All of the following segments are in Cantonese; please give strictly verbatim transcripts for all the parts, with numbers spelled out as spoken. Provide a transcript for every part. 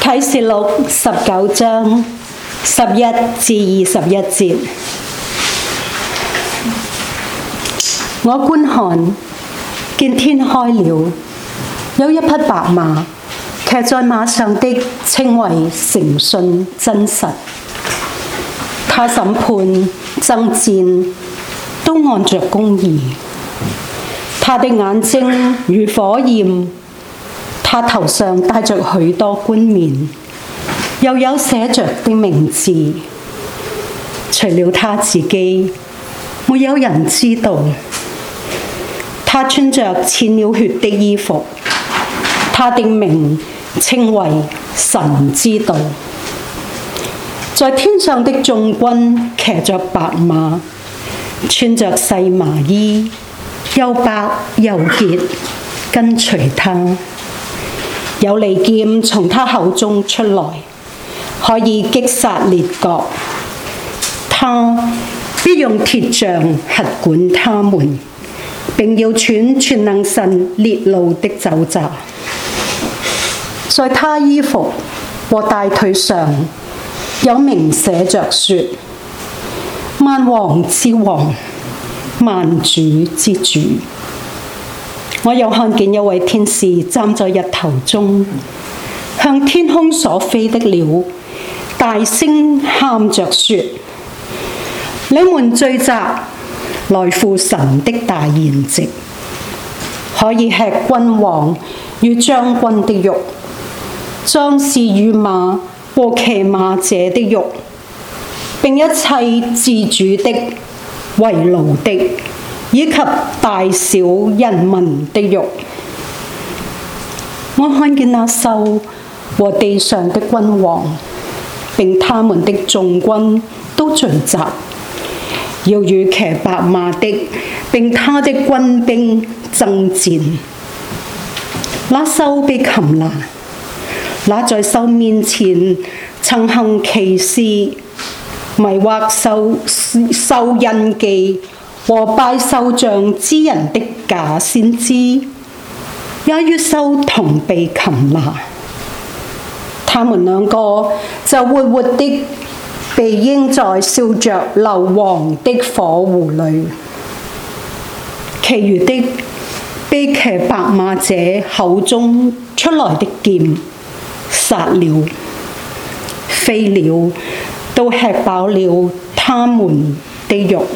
啟示錄十九章十一至二十一節，我觀看，見天開了，有一匹白馬，騎在馬上的稱為誠信真實。他審判爭戰都按着公義。他的眼睛如火焰，他頭上戴着許多冠冕，又有寫着的名字，除了他自己，沒有人知道。他穿着濺了血的衣服，他的名稱為神之道。在天上的眾軍騎着白馬，穿着細麻衣，又白又潔，跟隨他。有利劍從他口中出來，可以擊殺列國。他必用鐵杖轄管他們，並要踹全能神烈怒的酒醡。在他衣服和大腿上有名寫着說：萬王之王，萬主之主。我又看見一位天使站在日頭中，向天空所飛的鳥大聲喊着說：你們聚集來赴神的大筵席，可以吃君王與將軍的肉，壯士與馬和騎馬者的肉，並一切自主的、為奴的，以及大小人民的肉。我看見那獸和地上的君王，並他們的眾軍都聚集，要與騎白馬的，並他的軍兵爭戰。那獸被擒拿，那在獸面前曾行奇事、迷惑獸獸印記和拜獸像之人的假先知，也與獸同被擒拿。他們兩個就活活的被扔在燒着硫磺的火湖裏。其餘的被騎白馬者口中出來的劍殺了，飛鳥都吃飽了他們的肉。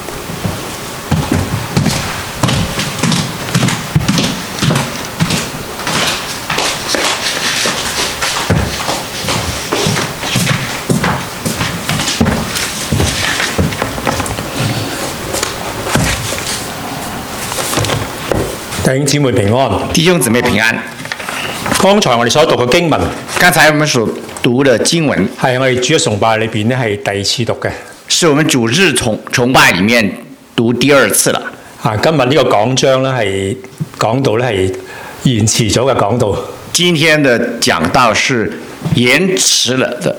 弟兄姊妹平安， 弟兄姊妹平安。 剛才我哋所讀嘅經文， 剛才我們所讀的經文係我哋主日崇拜裏邊咧係第二次讀嘅， 是我們主日崇崇拜裡面讀第二次啦。 啊，今日呢個講章咧係講道咧係延遲咗嘅講道。 今天的講道是延遲了的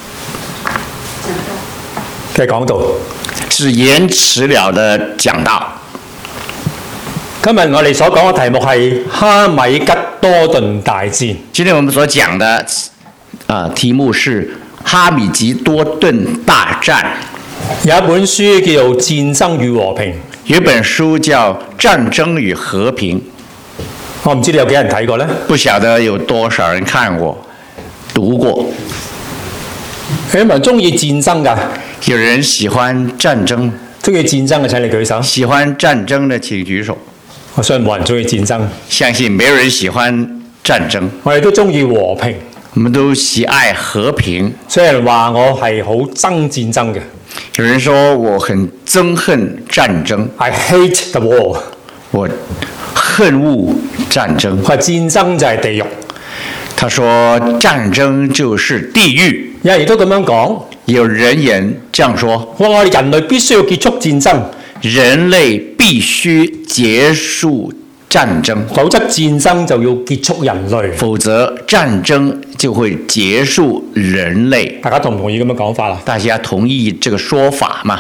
嘅講道， 是延遲了的講道。 今日我哋所講嘅題目係哈米吉多頓大戰。 今天我們所講的啊、呃、題目是哈米吉多頓大戰。 有一本書叫做《戰爭與和平》， 有一本書叫《戰爭與和平》。 我唔知你有幾人睇過呢？ 不曉得有多少人看過、讀過。 有冇人中意戰爭㗎？ 有人喜歡戰爭。 中意戰爭嘅請你舉手。 喜歡戰爭的請舉手。 我相信冇人中意戰爭， 相信沒有人喜歡戰爭。 我哋都中意和平， 我們都喜愛和平。 所以人話我係好憎戰爭嘅。 有人說我很憎恨戰爭 I hate the war， 我恨惡戰爭。 佢話戰爭就係地獄。 他說戰爭就是地獄。 有人亦都咁樣講， 有人也這樣說。 我話我哋人類必須要結束戰爭。 人類必須結束戰爭， 否則戰爭就要結束人類。 否則戰爭就會結束人類。 大家同唔同意咁樣講法啦？ 大家同意這個說法嗎？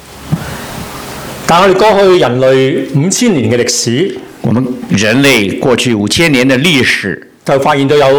但我哋過去人類五千年嘅歷史， 我們人類過去五千年的歷史， 就發現到有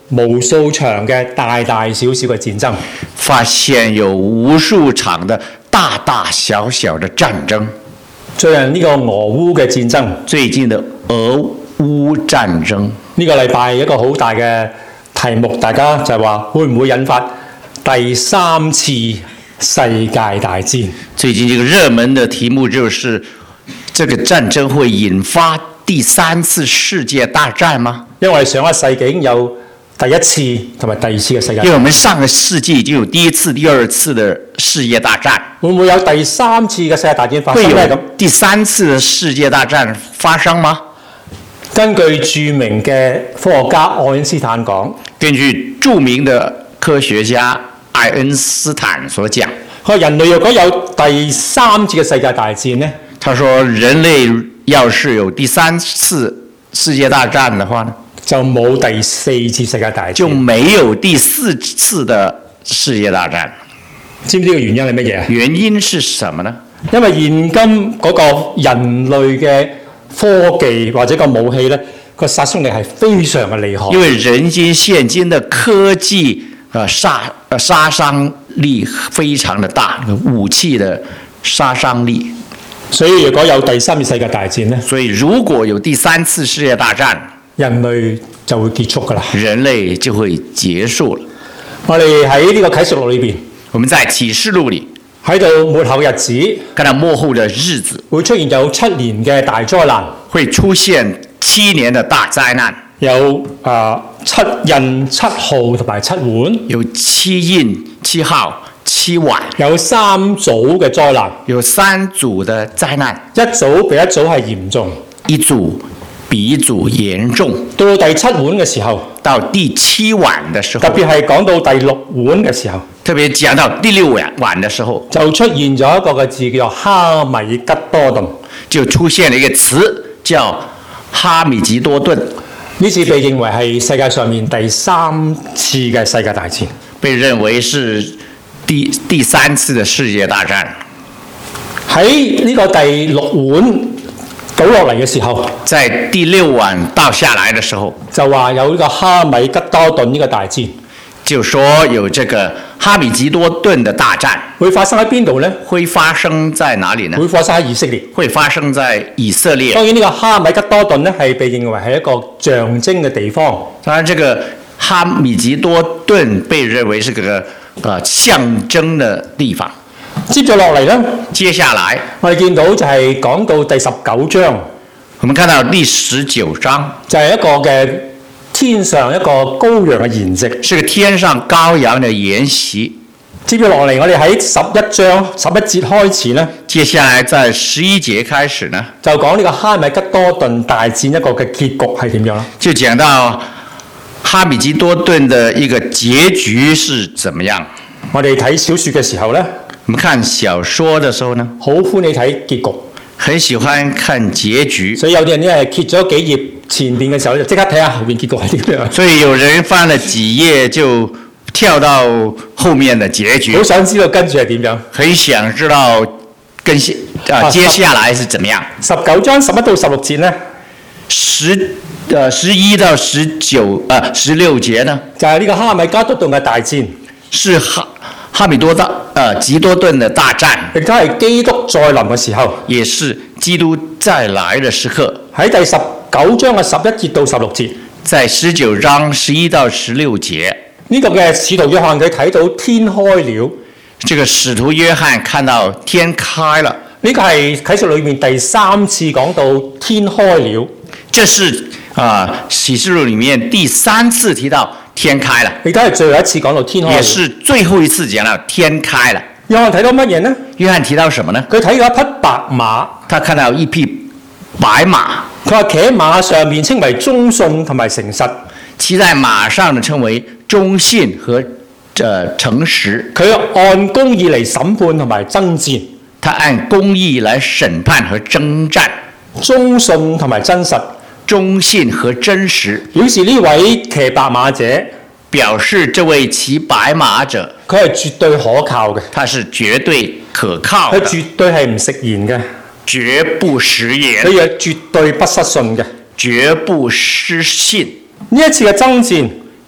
無數場嘅大大小小嘅戰爭。 發現有無數場的大大小小的戰爭。 最近呢個俄烏嘅戰爭， 最近的俄烏戰爭， 呢個禮拜一個好大嘅題目，大家就係話會唔會引發第三次世界大戰？ 最近這個熱門的題目就是，這個戰爭會引發第三次世界大戰嗎？ 因為上一世紀已經有第一次同埋第二次嘅世界大戰， 因為我們上個世紀已經有第一次、第二次的世界大戰， 會唔會有第三次嘅世界大戰發生會呢？ 有第三次的世界大戰發生嗎？ 根據著名嘅科學家愛因斯坦講， 根據著名的科學家愛因斯坦所講， 佢話人類若果有第三次嘅世界大戰呢， 他說人類要是有第三次世界大戰的話呢， 就冇第四次世界大戰， 就沒有第四次的世界大戰。 知唔知個原因係乜嘢啊？ 原因是什麼呢？ 因為現今嗰個人類嘅科技或者個武器咧，個殺傷力係非常嘅厲害。 因為人今現今的科技啊殺啊殺傷力非常的大，武器的殺傷力。 所以如果有第三次世界大戰咧， 所以如果有第三次世界大戰， 人類就會結束㗎啦。 人類就會結束了。 我哋喺呢個啟示錄裏邊， 我們在啟示錄裡喺度末後日子， 看到末後的日子會出現有七年嘅大災難， 會出現七年的大災難， 有啊、呃、七印、七號同埋七碗， 有七印、七號、七碗， 有三組嘅災難， 有三組的災難， 一組比一組係嚴重， 一組比一組嚴重。 到第七碗嘅時候， 到第七碗的時候， 特別係講到第六碗嘅時候， 特別講到第六碗碗的時候， 就出現咗一個嘅字叫做哈米吉多頓， 就出現了一個詞叫哈米吉多頓。 呢次被認為係世界上面第三次嘅世界大戰， 被認為是第第三次的世界大戰。 喺呢個第六碗倒落嚟嘅時候， 在第六碗倒下來的時候， 就話有呢個哈米吉多頓呢個大戰， 就說有這個哈米吉多頓的大戰會發生喺邊度呢？ 會發生在哪裡呢？ 會發生喺以色列。 會發生在以色列。 當然呢個哈米吉多頓咧係被認為係一個象徵嘅地方。 當然，這個哈米吉多頓被認為是個呃象徵的地方。 接咗落嚟咧， 接下來我哋見到就係講到第十九章， 我們看到第十九章就係一個嘅天上一個羔羊嘅筵席， 是個天上羔羊的筵席。 接咗落嚟，我哋喺十一章十一節開始咧， 接下來在十一節開始呢， 就講呢個哈米吉多頓大戰一個嘅結局係點樣啦？ 就講到哈米吉多頓的一個結局是怎麼樣。 我哋睇小説嘅時候咧， 我們看小說的時候呢， 好歡喜睇結局， 很喜歡看結局， 所以有啲人咧係揭咗幾頁前邊嘅時候就即刻睇下後邊結局係點樣。 所以有人翻了幾頁就跳到後面的結局， 好想知道跟住係點樣， 很想知道跟下啊接下來是怎麼樣。 十九章十一到十六節咧， 十呃十一到十九啊十六節呢， 就係呢個哈米加多頓嘅大戰， 是哈哈米多大呃吉多頓的大戰， 亦都係基督再臨嘅時候。 也是基督再來的時刻。 喺第十九章嘅十一節到十六節， 在十九章十一到十六節， 呢、這個嘅使徒約翰佢睇到天開了， 這個使徒約翰看到天開了， 呢、這個係啟示裏面第三次講到天開了。 這是啊啟示錄裡面第三次提到天開了， 亦都係最後一次講到天開了， 也是最後一次講到天開了。 約翰睇到乜嘢呢？ 約翰提到什麼呢？ 佢睇到一匹白馬， 他看到一匹白馬， 佢話企喺馬上面稱為忠信同埋誠實， 騎在馬上的稱為忠信和呃誠實。 佢按公義嚟審判同埋爭戰， 他按公義來審判和征戰， 忠信同埋真實， 忠信和真實， 表示呢位騎白馬者， 表示這位騎白馬者， 佢係絕對可靠嘅， 他是絕對可靠的， 佢絕對係唔食言嘅， 絕不食言， 佢亦絕對不失信嘅。 絕不失信。 呢一次嘅爭戰，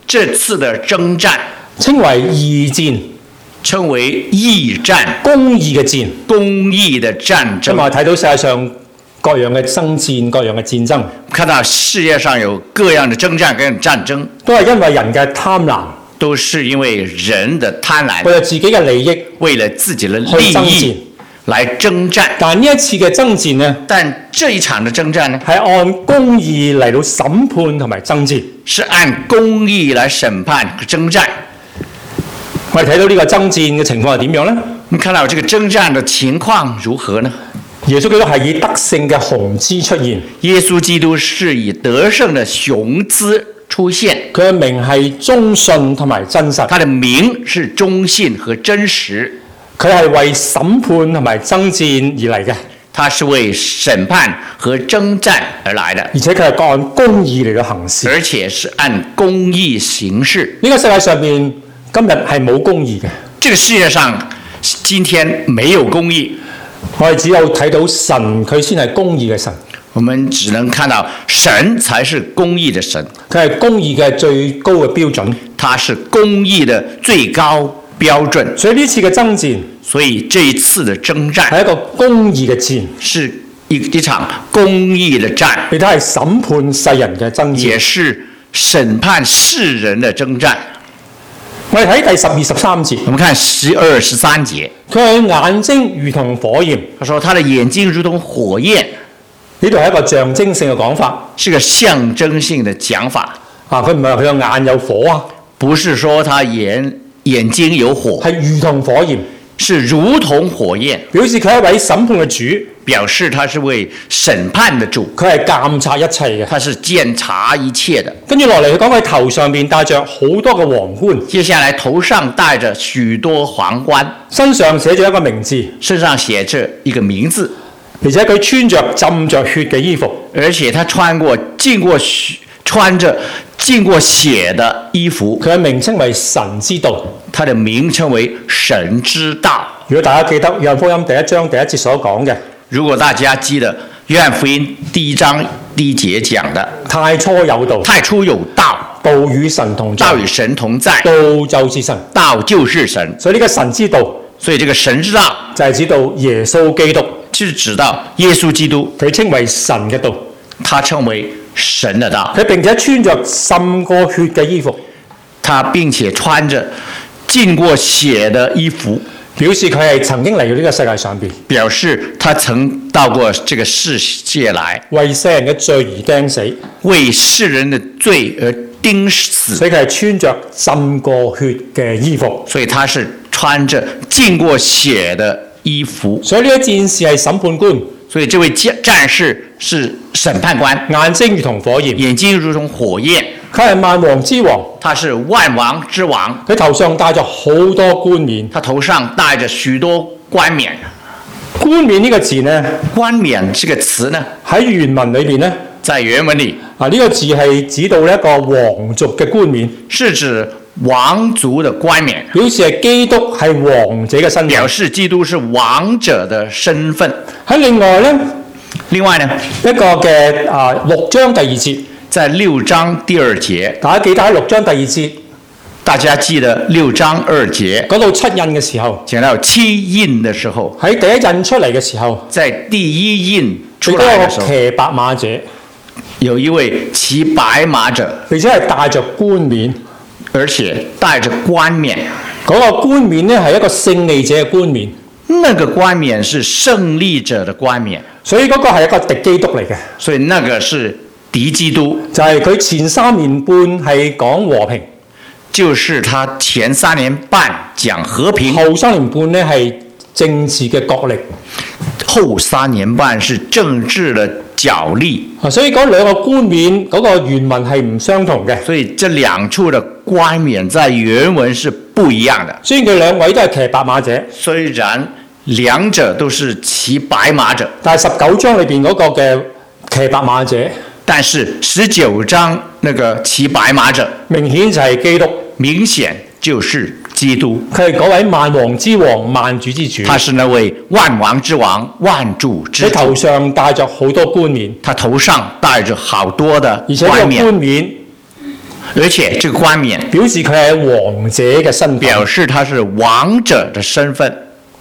這次的征戰稱為義戰， 稱為義戰， 公義嘅戰， 公義的戰今日爭。 睇到世界上各樣嘅爭戰，各樣嘅戰爭， 看到世界上有各樣的征戰跟戰爭， 都係因為人嘅貪婪， 都是因為人的貪婪， 為咗自己嘅利益為了自己的利去爭戰益來征戰。 但呢一次嘅爭戰呢， 但這一場的征戰呢， 係按公義嚟到審判同埋爭戰。 是按公義來審判征戰。 我哋睇到呢個爭戰嘅情況係點樣呢？ 你看到這個征戰的情況如何呢？ 耶穌基督係以得勝嘅雄姿出現， 耶穌基督是以得勝的雄姿出現， 佢嘅名係忠信同埋真實， 他的名是忠信和真實， 佢係為審判同埋爭戰而嚟嘅， 他是為審判和征戰而來的， 而且佢係按公義嚟到行事。 而且是按公義行事。 呢個世界上面今日係冇公義嘅， 這個世界上今天沒有公義， 我哋只有睇到神，佢先係公義嘅神， 我們只能看到神才是公義的神， 佢係公義嘅最高嘅標準。 他是公義的最高標準。 所以呢次嘅爭戰所以這一次的征戰係一個公義嘅戰， 是一一場公義的戰， 亦都係審判世人嘅爭戰。 也是審判世人的征戰。 我哋睇第十二十三節， 我們看十二十三節， 佢嘅眼睛如同火焰， 他說他的眼睛如同火焰， 呢度係一個象徵性嘅講法。 是個象徵性的講法， 啊，佢唔係話佢個眼有火啊， 不是說他眼眼睛有火， 係如同火焰， 是如同火焰， 表示佢係一位審判嘅主， 表示他是為審判的主， 佢係監察一切嘅。 他是監察一切的。 跟住落嚟，佢講佢頭上面戴着好多嘅皇冠， 接下來頭上戴着許多皇冠， 身上寫咗一個名字， 身上寫着一個名字， 而且佢穿着浸着血嘅衣服， 而且他穿過浸過血穿着浸過血的衣服， 佢嘅名稱為神之道。 他的名稱為神之道。 如果大家記得約翰福音第一章第一節所講嘅， 如果大家記得約翰福音第一章第一節講的， 太初有道， 太初有道， 道與神同在， 道與神同在， 道就是神， 道就是神。 所以呢個神之道所以這個神之道就係指到耶穌基督， 就是指到耶穌基督， 佢稱為神嘅道， 他稱為神的道， 佢並且穿着滲過血嘅衣服， 他並且穿着浸過血的衣服， 表示佢係曾經嚟到呢個世界上邊， 表示他曾到過這個世界來， 為世人嘅罪而釘死， 為世人的罪而釘死， 所以佢係穿着浸過血嘅衣服。 所以他是穿着浸過血的衣服。 所以呢個戰士係審判官， 所以這位戰戰士是審判官， 眼睛如同火焰， 眼睛如同火焰， 佢係萬王之王， 他是萬王之王， 佢頭上戴咗好多冠冕。 他頭上戴着許多冠冕。 冠冕呢個字呢， 冠冕這個詞呢， 喺原文裏邊呢， 在原文裡啊呢個字係指到一個皇族嘅冠冕， 是指王族的冠冕， 表示係基督係王者嘅身份表。示基督是王者的身份。 喺另外呢， 另外呢， 一個嘅啊六章第二節， 在六章第二節， 大家記得喺六章第二節大家記得六章二節嗰度七印嘅時候， 講到七印的時候， 喺第一印出嚟嘅時候， 在第一印佢都有個出來的時候， 騎白馬者， 有一位騎白馬者， 而且係戴着冠冕。 而且戴着冠冕， 嗰、個冠冕呢係一個勝利者嘅冠冕， 那個冠冕是勝利者的冠冕， 所以嗰個係一個敵基督嚟嘅， 所以那個是敵基督， 就係、是、佢前三年半係講和平， 就是他前三年半講和平， 後三年半呢係政治嘅角力。 後三年半是政治的角力， 啊，所以嗰兩個冠冕嗰、個原文係唔相同嘅。 所以這兩處的冠冕在原文是不一樣的。 雖然佢兩位都係騎白馬者， 雖然兩者都是騎白馬者， 但係十九章裏邊嗰個嘅騎白馬者， 但是十九章那個騎白馬者明顯就係基督， 明顯就是基督， 佢係嗰位萬王之王、萬主之主。 他是那位萬王之王、萬主之佢頭主， 上戴着好多冠冕， 他頭上戴着好多的而且呢個冠冕， 冠冕而且這個冠冕表示佢係王者嘅身份， 表示他是王者的身份。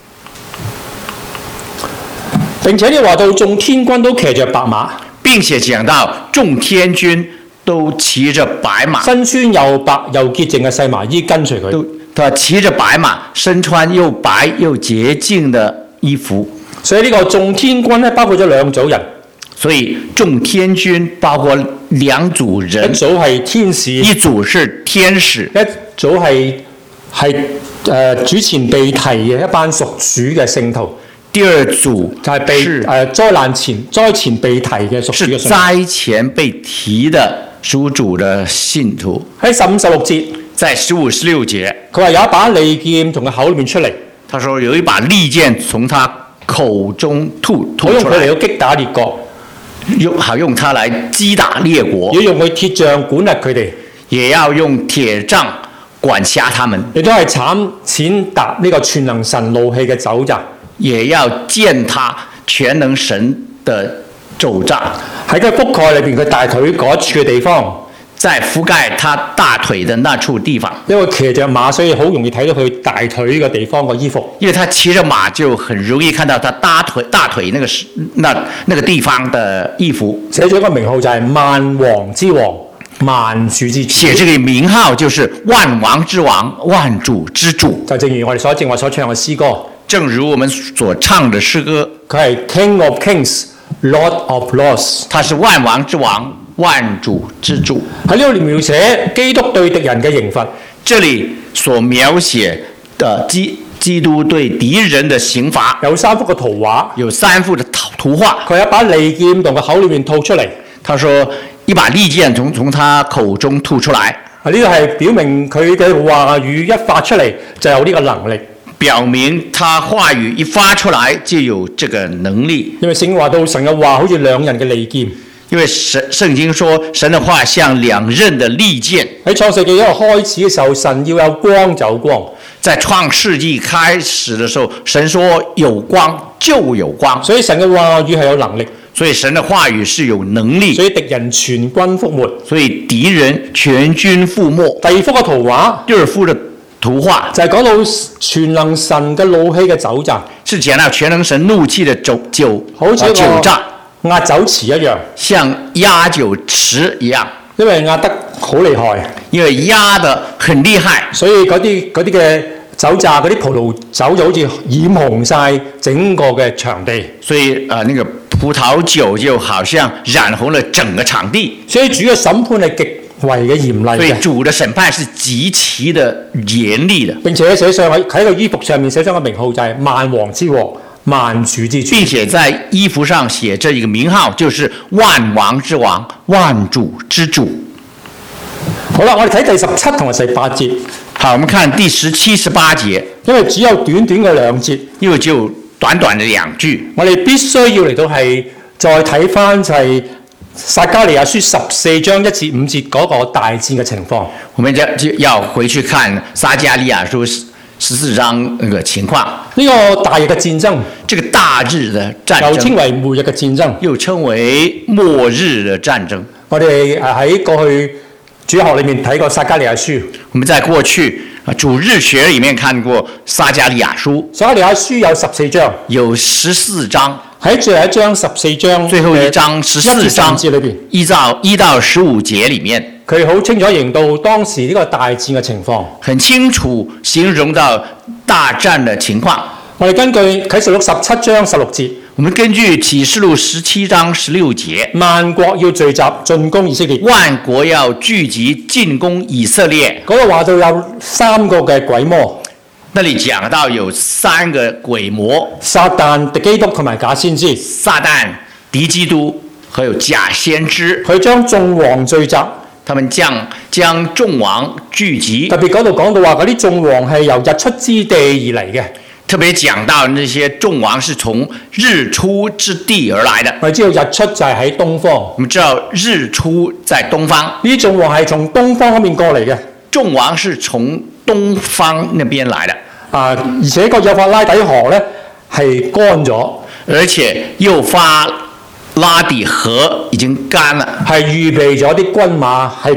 並且你話到眾天軍都騎着白馬， 並且講到眾天軍都騎着白馬， 身穿又白又潔淨嘅細麻衣跟隨佢。 都他騎着白馬，身穿又白又潔淨的衣服。 所以呢個眾天軍咧，包括咗兩組人。 所以眾天軍包括兩組人， 一組係天使， 一組是天使， 一組係係誒主前被提嘅一班屬主嘅聖徒。 第二組就係被誒、呃、災難前災前被提嘅屬主嘅信徒。 是災前被提的屬主的信徒。 喺十五十六節， 在十五十六節， 佢話有一把利劍從佢口裏面出嚟。 他說有一把利劍從他口中吐吐我用出來， 佢嚟到擊打列國， 用好用它來擊打列國， 要用佢鐵杖管轄佢哋， 也要用鐵杖管轄他們， 亦都係慘踐踏呢個全能神怒氣嘅酒醡。 也要踐踏全能神的咒詛。 喺佢覆蓋裏邊，佢大腿嗰處嘅地方， 在覆蓋他大腿的那處地方， 因為騎着馬，所以好容易睇到佢大腿嘅地方個衣服。 因為他騎着馬，就很容易看到他大腿大腿那個那那個地方的衣服。 寫咗一個名號就係萬王之王，萬主之主。 寫這個名號就是萬王之王，萬主之主。 就正如我哋所正話所唱嘅詩歌。 正如我們所唱的詩歌， 佢係 King of Kings, Lord of Lords， 他是萬王之王，萬主之主。 喺呢度描寫基督對敵人嘅刑罰。 這裏所描寫的基基督對敵人的刑罰， 有三幅嘅圖畫， 有三幅的圖圖畫。 佢有一把利劍從佢口裏面吐出嚟。 他說一把利劍從從他口中吐出來。 啊，呢個係表明佢嘅話語一發出嚟就有呢個能力。 表明他話語一發出來就有這個能力， 因為聖經話到神嘅話好似兩刃嘅利劍。 因為神聖經說神的話像兩刃的利劍。 喺創世紀一開始嘅時候，神要有光就有光。 在創世紀開始的時候，神說有光就有光， 所以神嘅話語係有能力。 所以神的話語是有能力。 所以敵人全軍覆沒。 所以敵人全軍覆沒。 第二幅嘅圖畫， 第二幅的圖畫就係講到全能神嘅怒氣嘅酒醡， 是講到全能神怒氣的酒酒好似酒醡， 壓酒池一樣， 像壓酒池一樣， 因為壓得好厲害， 因為壓得很厲害， 所以嗰啲嗰啲嘅酒醡嗰啲葡萄酒就好似染紅晒整個嘅場地， 所以啊、呃，那個葡萄酒就好像染紅了整個場地。 所以主嘅審判係極為嘅嚴厲嘅， 所以主的審判是極其的嚴厲的， 並且寫上喺喺個衣服上面寫上個名號就係萬王之王，萬主之主， 並且在衣服上寫着一個名號，就是萬王之王，萬主之主。 好啦，我哋睇第十七同埋第八節。 好，我們看第十七、十八節， 因為只有短短嘅兩節， 因為只有短短的兩句， 我哋必須要嚟到係再睇翻就係撒迦利亞書十四章一至五節嗰個大戰嘅情況。 我們就就要回去看撒迦利亞書十四章那個情況。 呢個大日嘅戰爭， 這個大日的戰爭， 又稱為末日嘅戰爭， 又稱為末日的戰爭。 我哋誒喺過去主學裏面睇過撒迦利亞書。 我們在過去啊主日學裡面看過撒迦利亞書。 撒迦利亞書有十四章， 有十四章。 喺最後一章十四章， 最後一章十四章節裏邊， 依照一到十五節裡面， 佢好清楚形容到當時呢個大戰嘅情況， 很清楚形容到大戰的情況。 我哋根據啟示錄十七章十六節， 我們根據啟示錄十七章十六節， 萬國要聚集進攻以色列， 萬國要聚集進攻以色列。 嗰度話到有三個嘅鬼魔。 那裡講到有三個鬼魔： 撒旦、敵基督同埋假先知。 撒旦、敵基督還有假先知， 佢將眾王聚集， 他們將將眾王聚集。 特別嗰度講到話嗰啲眾王係由日出之地而嚟嘅。 特別講到那些眾王是從日出之地而來的。 我哋知道日出就係喺東方， 我們知道日出在東方， 呢啲眾王係從東方嗰邊過嚟嘅。 眾王是從東方那邊來的。 啊，而且個幼發拉底河咧係乾咗， 而且幼發拉底河已經乾了， 係預備咗啲軍馬係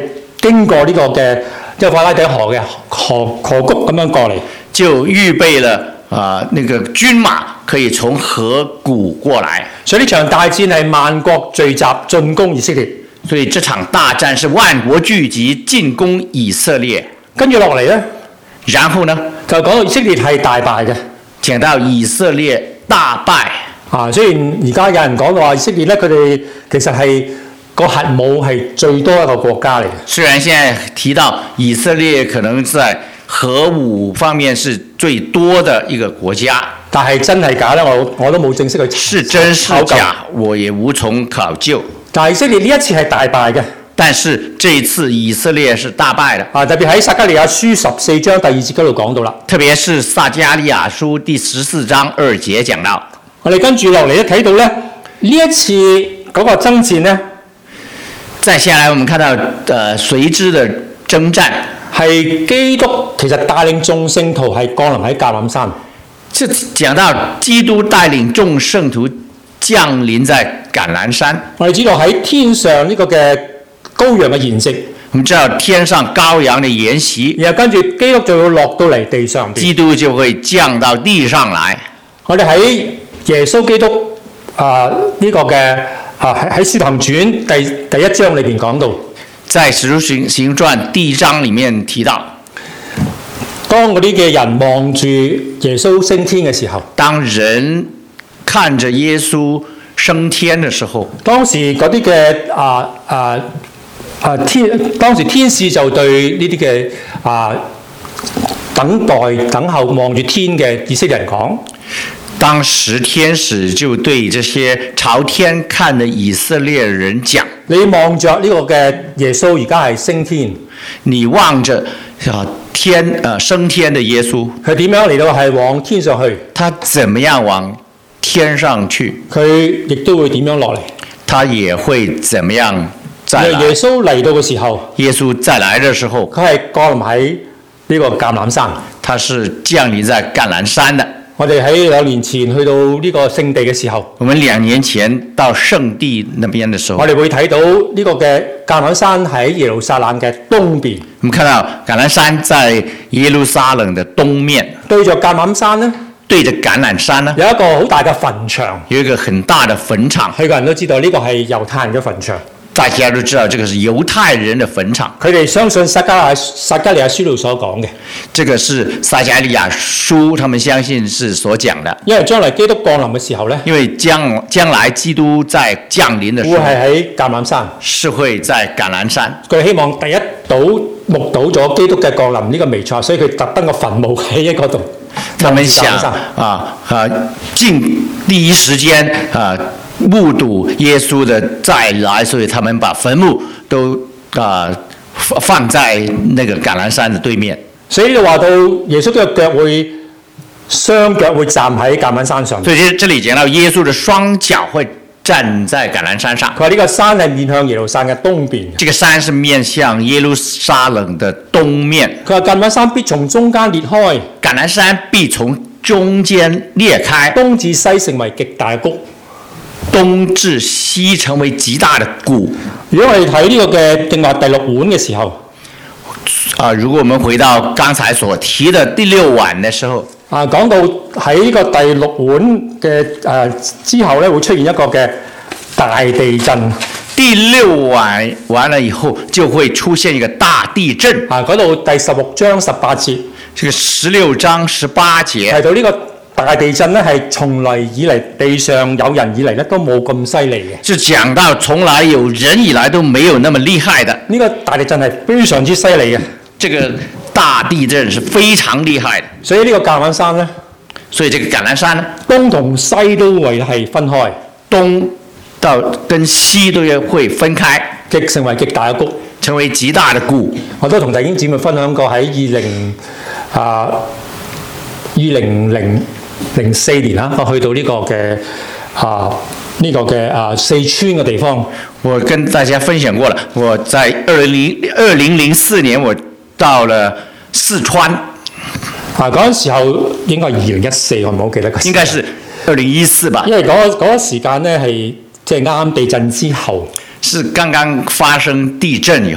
經過呢個嘅幼發拉底河嘅河河谷咁樣過嚟， 就預備了啊、呃、那個軍馬可以從河谷過來。 所以呢場大戰係萬國聚集進攻以色列。 所以這場大戰是萬國聚集進攻以色列。 跟住落嚟咧， 然後呢就講到以色列係大敗嘅。 講到以色列大敗。 啊，雖然而家有人講話以色列咧，佢哋其實係個核武係最多一個國家嚟嘅。 雖然現在提到以色列可能在核武方面是最多的一個國家， 但係真係假咧？我我都冇正式去是真是假，我也無從考究。 但係以色列呢一次係大敗嘅。 但是這一次以色列是大敗的。 啊，特別喺撒迦利亞書十四章第二節嗰度講到啦。 特別是撒迦利亞書第十四章二節講到。 我哋跟住落嚟咧睇到咧，呢一次嗰個爭戰咧， 再下來我們看到呃隨之的征戰係基督其實帶領眾聖徒係降臨喺橄欖山。 這講到基督帶領眾聖徒降臨在橄欖山。 我哋知道喺天上呢個嘅羔羊嘅筵席， 我們知道天上羔羊的筵席， 然後跟住基督就要落到嚟地上邊， 基督就會降到地上來。 我哋喺耶穌基督啊呢、這個嘅啊喺《使徒行傳》第第一章裏邊講到， 在《使徒行行傳》第一章裡面提到， 當嗰啲嘅人望住耶穌升天嘅時候， 當人看着耶穌升天嘅時候， 當時嗰啲嘅啊啊啊天，當時天使就對呢啲嘅啊等待等候望住天嘅以色列人講。 當時天使就對這些朝天看的以色列人講： 你望着呢個嘅耶穌而家係升天， 你望着啊天呃升天的耶穌， 佢點樣嚟到係往天上去？ 他怎麼樣往天上去？ 佢亦都會點樣落嚟？ 他也會怎麼樣再來？ 耶穌嚟到嘅時候， 耶穌再來的時候， 佢係降臨喺呢個橄欖山， 他是降臨在橄欖山的。 我哋喺兩年前去到呢個聖地嘅時候， 我們兩年前到聖地那邊的時候， 我哋會睇到呢個嘅橄欖山喺耶路撒冷嘅東邊。 我們看到橄欖山在耶路撒冷的東面， 對着橄欖山呢， 對着橄欖山呢， 有一個好大嘅墳場， 有一個很大的墳場。 許個人都知道呢個係猶太人嘅墳場。 大家都知道這個是猶太人的墳場。 佢哋相信撒迦利撒迦利亞書度所講嘅， 這個是撒迦利亞書，他們相信是所講的。 因為將來基督降臨嘅時候咧， 因為將將來基督在降臨的時候， 會係喺橄欖山， 是會在橄欖山。 佢哋希望第一睹目睹咗基督嘅降臨呢個彌賽，所以佢特登個墳墓喺一個度。 他們想啊啊，盡第一時間啊目睹耶穌的再來，所以他們把墳墓都啊放在那個橄欖山的對面。 所以呢度話到耶穌嘅腳會雙腳會站喺橄欖山上。 所以這裡講到耶穌的雙腳會站在橄欖山上。 佢話呢個山係面向耶路撒冷嘅東邊。 這個山是面向耶路撒冷的東面。 佢話橄欖山必從中間裂開， 橄欖山必從中間裂開， 東至西成為極大嘅谷。 東至西成為極大的谷。 如果我哋睇呢個嘅正話第六碗嘅時候， 啊，如果我們回到剛才所提的第六碗的時候， 啊講到喺呢個第六碗嘅誒、呃、之後咧，會出現一個嘅大地震。 第六碗完了以後，就會出現一個大地震。 啊，嗰度第十六章十八節， 這個十六章十八節提到呢個大地震咧，係從來以嚟地上有人以嚟咧都冇咁犀利嘅。 就講到從來有人以來都沒有那麼厲害的。 呢個大地震係非常之犀利嘅。 這個大地震是非常厲害的。 所以呢個橄欖山咧， 所以這個橄欖山呢， 東同西都會係分開， 東到跟西都要會分開， 極成為極大嘅谷， 成為極大的谷。 我都同弟兄姊妹分享過喺二零啊二零零零四年啦，我去到呢個嘅啊呢、這個嘅啊四川嘅地方， 我跟大家分享過了。我在二零二零零四年我到了四川， 啊嗰陣時候應該係二零一四，我唔好記得個時間。 應該是二零一四吧。 因為嗰、那個嗰、那個時間咧係即係啱啱地震之後， 是剛剛發生地震以後。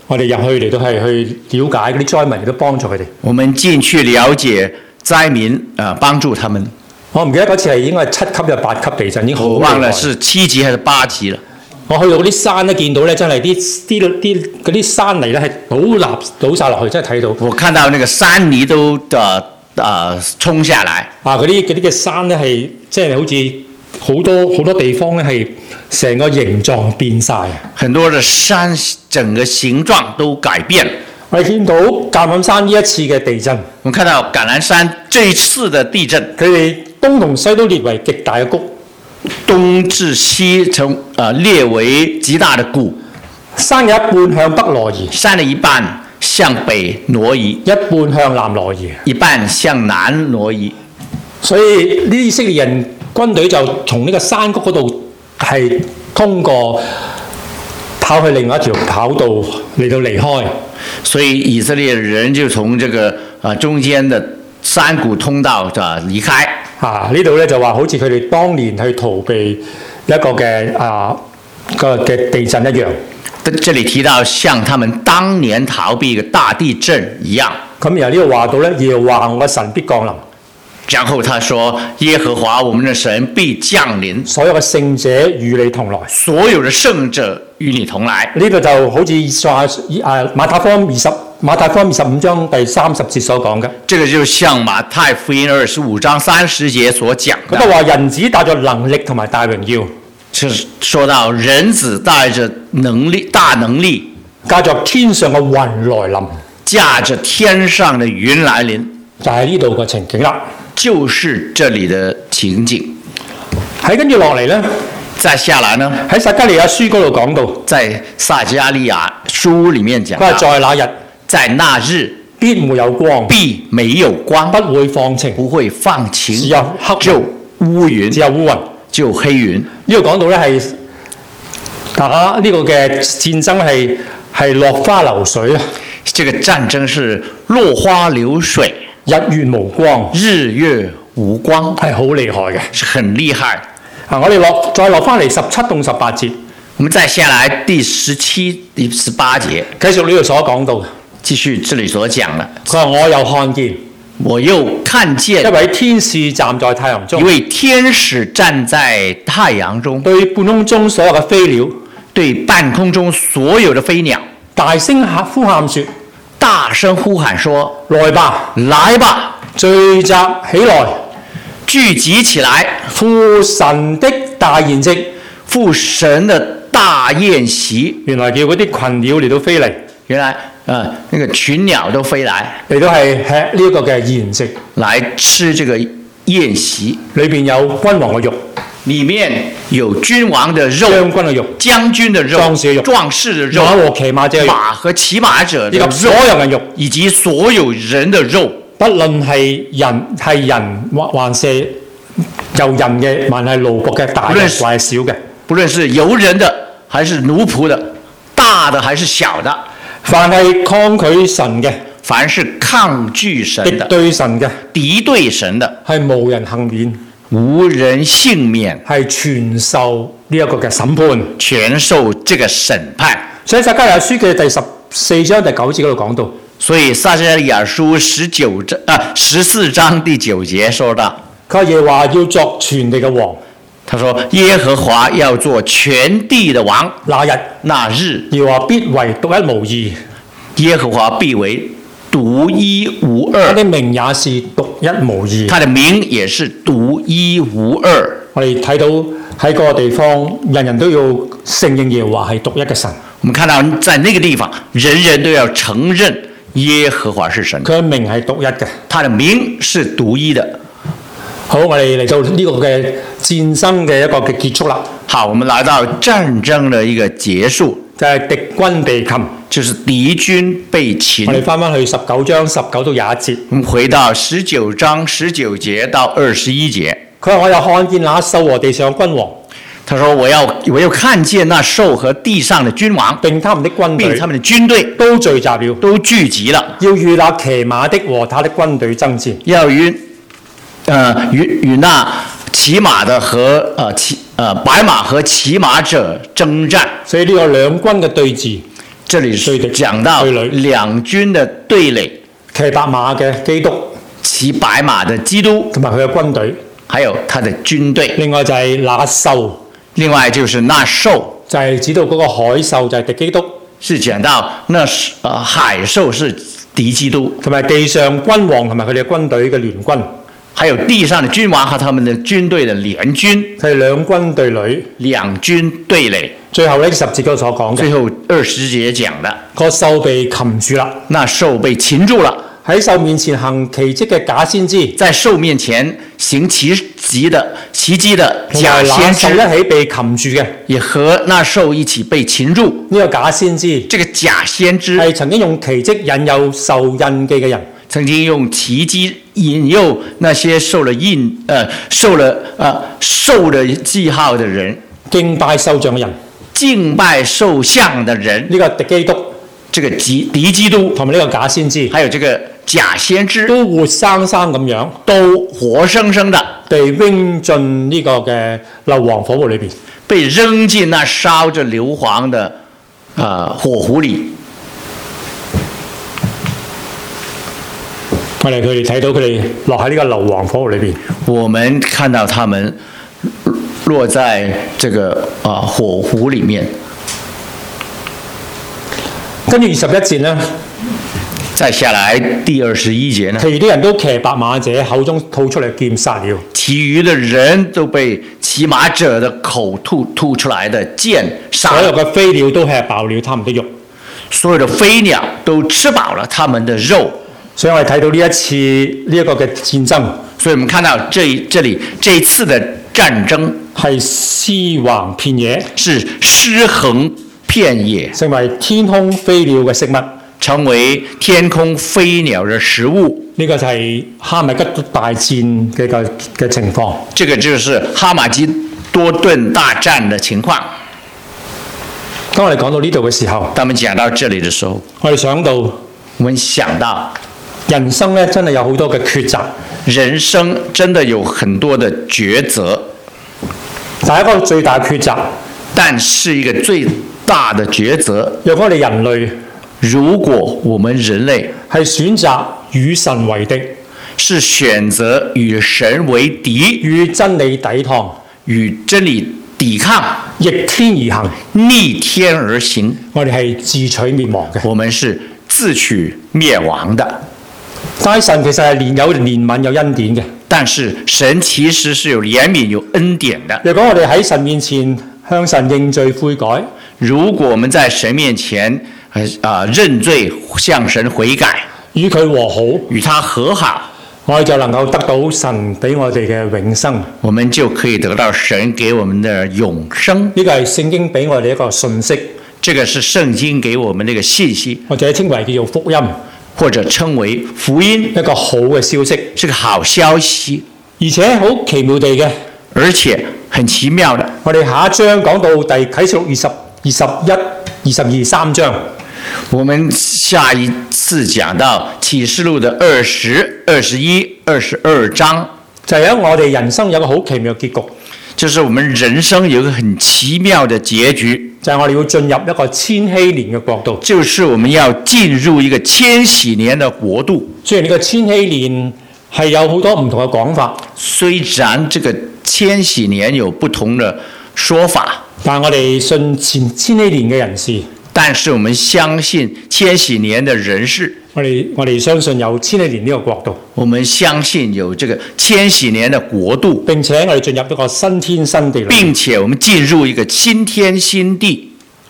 我哋入去嚟到係去了解嗰啲災民，亦都幫助佢哋。 我們進去了解災民啊、呃，幫助他們。 我唔記得嗰次係應該係七級定八級地震，已經好我忘了是七級還是八級了。 我去到嗰啲山咧，見到咧真係啲啲啲嗰啲山泥咧係倒立倒晒落去，真係睇到。 我看到那個山泥都啊啊衝下來。啊， 嗰啲嗰啲嘅山咧係即係好似好多好多地方咧係成個形狀變晒。 很多嘅山整個形狀都改變。 我哋見到橄欖山呢一次嘅地震， 我看到橄欖山這一次嘅地震， 佢哋東同西都列為極大嘅谷。 東至西從啊、呃、列為極大的谷， 山嘅一半向北挪移， 山的一半向北挪移， 一半向南挪移， 一半向南挪移。 所以呢以色列人軍隊就從呢個山谷嗰度係通過跑去另外一條跑道嚟到離開。 所以以色列人就從這個啊、呃、中間的山谷通道啊離開。 啊！呢度咧就話好似佢哋當年去逃避一個嘅啊個嘅地震一樣。 這裡提到像他們當年逃避一個大地震一樣。 咁然後呢度話到咧，耶和華我嘅神必降臨。 然後他說：耶和華我們的神必降臨， 所有嘅聖者與你同來。 所有的聖者與你同來。 呢個就好似上下啊馬太福音二十馬太福音二十五章第三十節所講嘅。 這個就像馬太福音二十五章三十節所講的。 佢都話人子帶着能力同埋大榮耀。 就是說到人子帶着能力大能力， 駕着天上嘅雲來臨， 駕着天上的雲來臨， 就係呢度嘅情景啦。 就是這裡的情景。 喺跟住落嚟咧， 再下來呢？ 喺撒迦利亞書嗰度講到， 在撒迦利亞書裡面講， 佢話在那日， 在那日必沒有光， 必沒有光， 不會放晴， 不會放晴， 只有黑就烏雲， 只有烏雲， 就黑雲。 呢度講到咧係大家呢個嘅戰爭係係落花流水啊！ 這個戰爭是落花流水， 日月無光， 日月無光， 係好厲害嘅， 是很厲害。 啊！我哋落再落翻嚟十七到十八節， 我們再下來第十七、第十八節， 繼續呢度所講到， 繼續這裡所講啦。 佢話我又看見， 我又看見一位天使站在太陽中， 一位天使站在太陽中， 對半空中所有嘅飛鳥， 對半空中所有的飛鳥， 大聲呼喊說， 大聲呼喊說： 來吧， 來吧， 聚集起來， 聚集起來， 父神的大筵席， 父神的大宴席。 原來叫嗰啲群鳥嚟到飛嚟， 原來啊、呃，那個群鳥都飛來， 嚟到係吃呢一個嘅筵席， 來吃這個宴席， 裏邊有君王嘅肉。 裡面有君王的肉、 將軍嘅肉、 將軍的肉、 壯士嘅肉、 壯士的肉、 馬和騎馬者嘅肉、 馬和騎馬者的以及所有人肉， 以及所有人的肉， 不論係人係人或還是由人嘅，還係奴僕嘅，大嘅還係小嘅， 不論是由人的還是奴僕的，大的還是小的， 凡係抗拒神嘅， 凡是抗拒神的、 敵對神嘅、 敵對神的， 係無人幸免。 無人幸免， 係全受呢一個嘅審判， 全受這個審判。 所以撒迦利亞書嘅第十四章第九節嗰度講到， 所以撒迦利亞書十九章啊十四章第九節說到， 佢話耶和華要作全地嘅王。 他說耶和華要做全地的王， 那日那日耶和華必為獨一無二， 耶和華必為獨一無二， 他的名也是獨一無二， 他的名也是獨一無二。 我哋睇到喺嗰個地方，人人都要承認耶和華係獨一嘅神。 我們看到在那個地方，人人都要承認耶和華是神， 佢嘅名係獨一嘅， 他的名是獨一的。 好，我哋嚟到呢個嘅戰爭嘅一個嘅結束啦。 好，我們來到戰爭的一個結束， 就係敵軍被擒， 就是敵軍被擒。 我哋翻翻去十九章十九到廿一節。 我們回到十九章十九節到二十一節。 佢話：我又看見那獸和地上君王。 他說：我要我又看見那獸和地上的君王， 並他們的軍隊， 並他們的軍隊都聚集了， 都聚集了， 要與那騎馬的和他的軍隊爭戰。 要與呃與與那騎馬的和呃騎呃白馬和騎馬者征戰。 所以呢個兩軍嘅對峙， 這裡講到兩軍的對壘， 騎白馬嘅基督， 騎白馬的基督， 同埋佢嘅軍隊， 還有他的軍隊。 另外就係那獸， 另外就是那獸， 就係指到嗰個海獸就係敵基督， 是講到那呃海獸是敵基督， 同埋地上君王同埋佢哋嘅軍隊嘅聯軍。 還有地上的君王和他們的軍隊的聯軍， 係兩軍對壘， 兩軍對壘。 最後呢十節嗰度所講嘅， 最後二十節講的， 個獸被擒住啦， 那獸被擒住了， 喺獸面前行奇蹟嘅假先知， 在獸面前行奇蹟的奇蹟的假先知， 同那獸一起被擒住嘅， 也和那獸一起被擒住。 呢個假先知， 這個假先知係曾經用奇蹟引誘受印記嘅人。 曾經用奇蹟引誘那些受了印、呃受了呃受了記號的人， 敬拜獸像嘅人， 敬拜獸像的人， 呢個敵基督， 這個敵敵基督， 同埋呢個假先知， 還有這個假先知， 都活生生咁樣， 都活生生的被扔進呢個嘅硫磺火湖裏邊， 被扔進那燒着硫磺的啊、呃、火湖裏。 我哋佢哋睇到佢哋落喺呢個硫磺火湖裏邊。 我們看到他們落在這個啊、呃、火湖裡面。 跟住二十一節呢， 再下來第二十一節呢， 其餘啲人都騎白馬者口中吐出嚟劍殺了。 其餘的人都被騎馬者的口吐吐出來的劍殺了。 所有嘅飛鳥都吃飽了他們的肉， 所有的飛鳥都吃飽了他們的肉。 所以我哋睇到呢一次呢一個嘅戰爭， 所以我們看到這這裡這一次的戰爭係屍橫遍野， 是屍橫遍野， 成為天空飛鳥嘅食物， 成為天空飛鳥的食物。 呢個就係哈米吉多大戰嘅個嘅情況。 這個就是哈馬基多頓大戰的情況。 當我哋講到呢度嘅時候， 當我們講到這裡的時候， 我哋想到， 我們想到人生咧真係有好多嘅抉擇， 人生真的有很多的抉擇。 但係一個最大抉擇， 但是一個最大的抉擇， 若果我哋人類， 如果我們人類係選擇與神為敵， 是選擇與神為敵， 與真理抵抗， 與真理抵抗， 逆天而行， 逆天而行， 我哋係自取滅亡嘅。 我們是自取滅亡的。 但係神其實係連有憐憫有恩典嘅。 但是神其實是有憐憫有恩典的。 若果我哋喺神面前向神認罪悔改， 如果我們在神面前啊、呃、認罪向神悔改， 與佢和好， 與他和好， 我哋就能夠得到神俾我哋嘅永生。 我們就可以得到神給我們的永生。 呢個係聖經俾我哋一個信息， 這個是聖經給我們的一個信息， 或者稱為叫做福音， 或者稱為福音， 一個好嘅消息， 是個好消息， 而且好奇妙地嘅， 而且很奇妙的。 我哋下一章講到第啟示錄二十、二十一、二十二三章， 我們下一次講到啟示錄的二十、二十一、二十二章， 就係因為我哋人生有個好奇妙嘅結局， 就是我們人生有一個很奇妙的結局， 就係我哋要進入一個千禧年嘅國度， 就是我們要進入一個千禧年的國度。 雖然呢個千禧年係有好多唔同嘅講法， 雖然這個千禧年有不同的說法， 但係我哋信前千禧年嘅人士， 但是我們相信千禧年的人士， 我哋我哋相信有千禧年呢個國度， 我們相信有這個千禧年的國度， 並且我哋進入一個新天新地裏， 並且我們進入一個新天新地。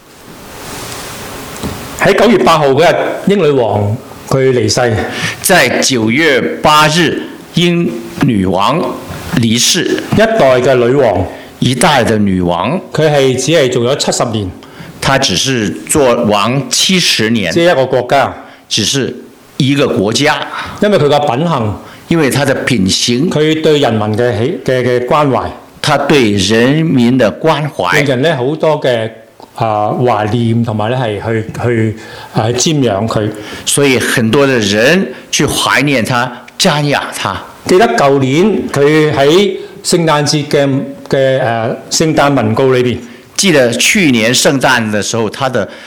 喺九月八號嗰日，英女王佢離世。 在九月八日，英女王離世。 一代嘅女王， 一代的女王， 佢係只係做咗七十年， 她只是做王七十年， 即係一個國家， 只是一個國家。 因為佢嘅品行， 因為他的品行， 佢對人民嘅喜嘅嘅關懷， 他對人民的關懷， 令人咧好多嘅啊懷念同埋咧係去去啊瞻仰佢。 所以很多的人去懷念他、瞻仰他。 記得舊年佢喺聖誕節嘅嘅誒聖誕文告裏邊， 記得去年聖誕的時候，他的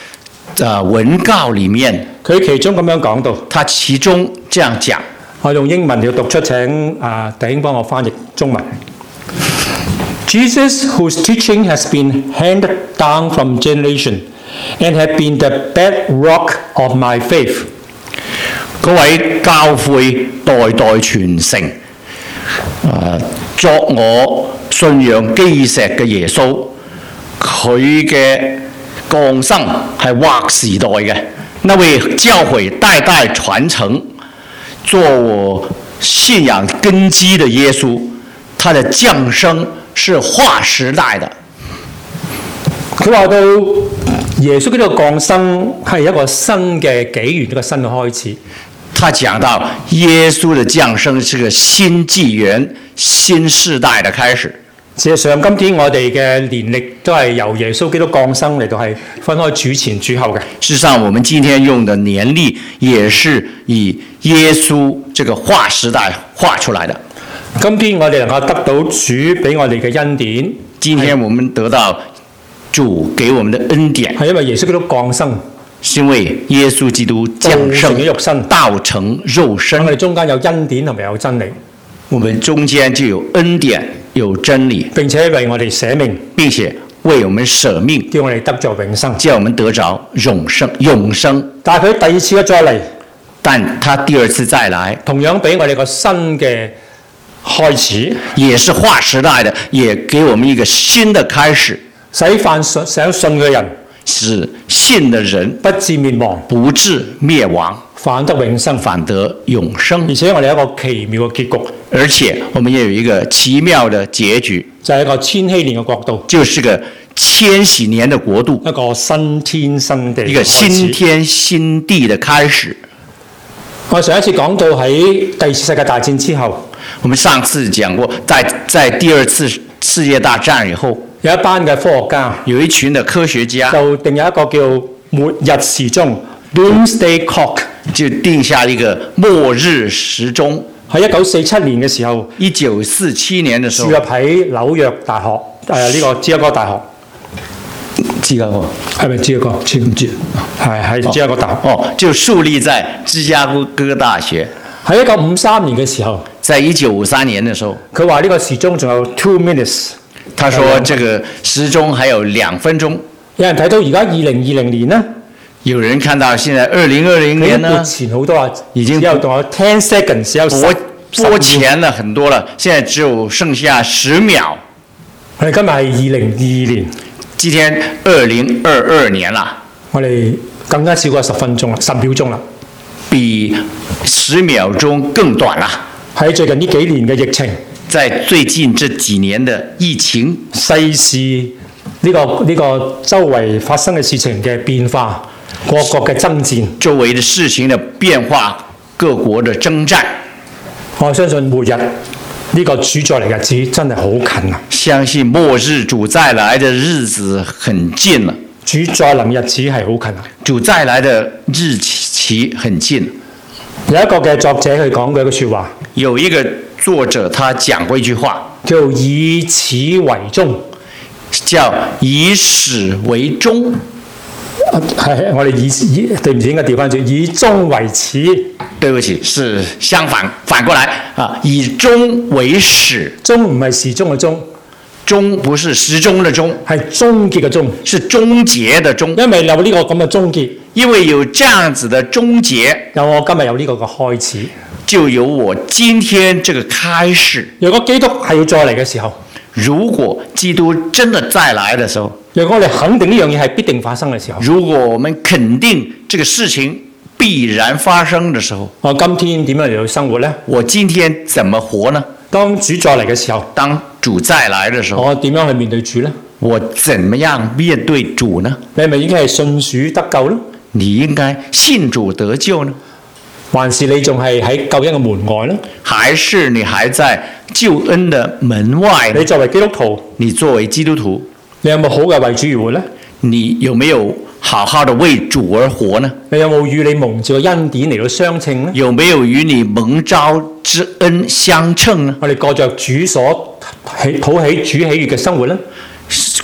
呃文告裡面， 佢其中咁樣講到， 他其中這樣講。 我用英文要讀出，請啊弟兄幫我翻譯中文。Jesus, whose teaching has been handed down from generation and have been the bedrock of my faith。 嗰位教誨代代傳承，誒作我信仰基石嘅耶穌，佢嘅降生係劃時代嘅，那位教誨代代傳承，做我信仰根基的耶穌，他的降生是劃時代的。 佢話到耶穌基督降生係一個新嘅紀元，一個新嘅開始。 他講到耶穌的降生是個新紀元、新世代的開始。 事實上，今天我哋嘅年歷都係由耶穌基督降生嚟到係分開主前主後嘅。 事實上，我們今天用的年歷也是以耶穌這個劃時代畫出來的。 今天我哋能夠得到主俾我哋嘅恩典， 今天我們得到主給我們的恩典， 係因為耶穌基督降生。 是因為耶穌基督降生道成肉身， 道成肉身。 我哋中間有恩典同埋有真理， 我們中間就有恩典有真理， 並且為我哋捨命， 並且為我們捨命， 叫我哋得着永生， 叫我們得着永生。永生。 但係佢第二次嘅再嚟， 但他第二次再來， 同樣俾我哋個新嘅開始， 也是劃時代的，也給我們一個新的開始， 使凡信想信嘅人， 使信的人不至滅亡， 不至滅亡， 反得永生， 反得永生。 而且我哋有一個奇妙嘅結局， 而且我們也有一個奇妙的結局， 就係一個千禧年嘅國度， 就是個千禧年的國度， 一個新天新地， 一個新天新地的開始。 我上一次講到喺第二次世界大戰之後， 我們上次講過，在在第二次世界大戰以後， 有一班嘅科學家， 有一群的科學家就定有一個叫末日時鐘 （Doomsday Clock）， 就定下一個末日時鐘。 喺一九四七年嘅時候， 一九四七年嘅時候， 注入喺紐約大學誒呢、呃這個芝加哥大學。 芝加哥係咪芝加哥？知唔知？係喺芝加哥大學。 哦，就樹立在芝加哥大學。 喺一九五三年嘅時候， 在一九五三年嘅時候， 佢話呢個時鐘仲有 two minutes。 他說這個時鐘還有兩分鐘。 有人睇到而家二零二零年呢？ 有人看到現在二零二零年呢？ 前好多啊， 已經只有仲有 ten seconds，只有撥撥前了很多了，現在只有剩下十秒。 我哋今日係二零二二年， 今天二零二二年啦， 我哋更加少過十分鐘啦，十秒鐘啦， 比十秒鐘更短啦。 喺最近呢幾年嘅疫情， 在最近這幾年的疫情， 世事呢、這個呢、這個周圍發生嘅事情嘅變化，各國嘅爭戰， 周圍的事情的變化，各國的征戰， 我相信末日呢個主再嚟嘅日子真係好近啊！ 相信末日主再來的日子很近了。 主再臨日子係好近啊！ 主再來的日期很近。 有一個嘅作者佢講過一句説話， 有一個作者他講過一句話， 叫以始為終， 叫以始為終。 係我哋以以對唔住應該調翻轉，以終為始。 對不起，是相反，反過來啊，以終為始。 終唔係時鐘嘅鐘， 終不是時鐘的鐘， 係終結嘅終， 是終結的終。 因為有呢個咁嘅終結， 因為有這樣子的終結， 有我今日有呢個嘅開始， 就有我今天這個開始。 如果基督係要再嚟嘅時候， 如果基督真的再來的時候， 如果我哋肯定呢樣嘢係必定發生嘅時候， 如果我們肯定這個事情必然發生的時候， 我今天點樣嚟到生活呢？ 我今天怎麼活呢？ 當主再嚟嘅時候， 當主再來的時候， 我點樣去面對主呢？ 我怎麼樣面對主呢？ 你係咪已經係信主得救呢？ 你應該信主得救呢？ 還是你仲係喺救恩嘅門外呢？ 還是你還在救恩的門外呢？ 你作為基督徒， 你作為基督徒， 你有冇好嘅為主而活呢？ 你有沒有好好的為主而活呢？ 你有冇與你蒙召嘅恩典嚟到相稱呢？ 有沒有與你蒙召之恩相稱呢？ 我哋過着主所喜討喜主喜悅嘅生活呢？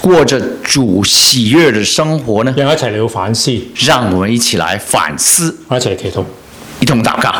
過着主喜悅的生活呢？ 讓我一齊嚟到反思， 讓我們一起來反思， 我一齊嚟祈禱， 一同禱告。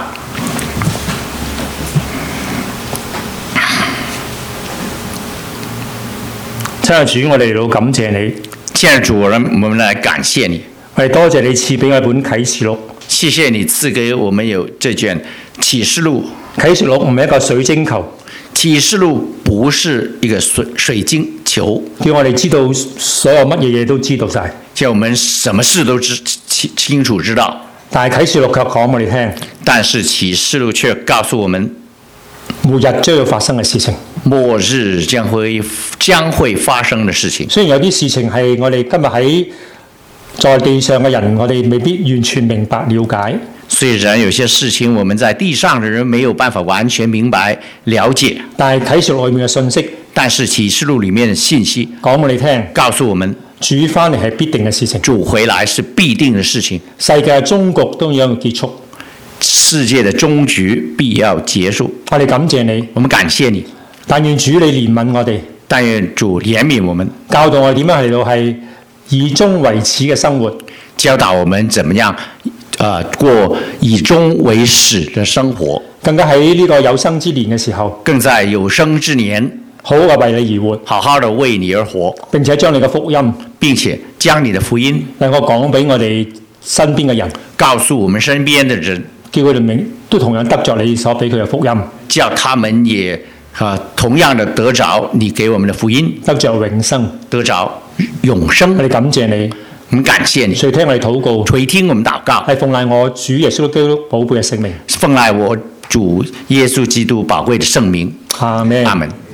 親愛的主，我哋嚟到感謝你。 親愛的主，我們來感謝你。 我哋多謝你賜俾我本啟示錄。 謝謝你賜給我們有這卷啟示錄。 啟示錄唔係一個水晶球， 啟示錄不是一個水水晶球， 叫我哋知道所有乜嘢嘢都知道晒， 叫我們什麼事都知清清楚知道。 但係啟示錄卻講我哋聽， 但是啟示錄卻告訴我們， 末日將要發生嘅事情。 末日將會將會發生的事情。 雖然有啲事情係我哋今日喺在地上嘅人，我哋未必完全明白了解。 雖然有些事情我們在地上的人沒有辦法完全明白了解， 但係啟示錄裏面嘅信息， 但是啟示錄裡面的信息講我哋聽， 告訴我們主翻嚟係必定嘅事情， 主回來是必定的事情， 世界終局都要結束， 世界的終局必要結束。 我哋感謝你， 我們感謝你。 但願主你憐憫我哋， 但願主憐憫我們， 教導我哋點樣嚟到係以終為始嘅生活， 教導我們怎麼樣，呃，過以終為始的生活。 更加喺呢個有生之年嘅時候， 更在有生之年， 好好嘅為你而活， 好好的為你而活， 並且將你嘅福音， 並且將你的福音能夠講俾我哋身邊嘅人， 告訴我們身邊的人， 叫佢哋明都同樣得着你所俾佢嘅福音， 叫他們也啊同樣的得着你給我們的福音， 得着永生， 得着永生。 我哋感謝你， 我們感謝你， 垂聽我哋禱告， 垂聽我們禱告， 係奉賴我主耶穌基督寶貝嘅聖名， 奉賴我主耶穌基督寶貴的聖名。 阿們。 阿們。